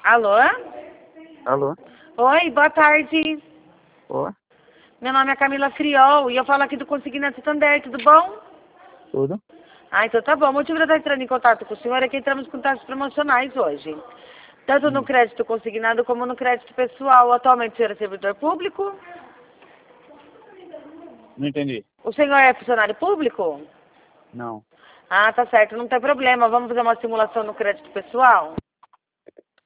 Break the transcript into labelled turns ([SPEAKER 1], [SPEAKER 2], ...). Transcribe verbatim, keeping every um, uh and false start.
[SPEAKER 1] Alô?
[SPEAKER 2] Alô?
[SPEAKER 1] Oi, boa tarde.
[SPEAKER 2] Ó,
[SPEAKER 1] Meu nome é Camila Friol e eu falo aqui do Consignado Santander, tudo bom?
[SPEAKER 2] tudo?
[SPEAKER 1] Ah, então tá bom. O motivo de eu estar entrando em contato com o senhor é que entramos com taxas promocionais hoje. Tanto no
[SPEAKER 2] Hum,
[SPEAKER 1] crédito consignado como no crédito pessoal. Atualmente o senhor é servidor público?
[SPEAKER 2] não entendi.
[SPEAKER 1] O senhor é funcionário público?
[SPEAKER 2] Não.
[SPEAKER 1] Ah, tá certo, não tem problema. Vamos fazer uma simulação no crédito pessoal?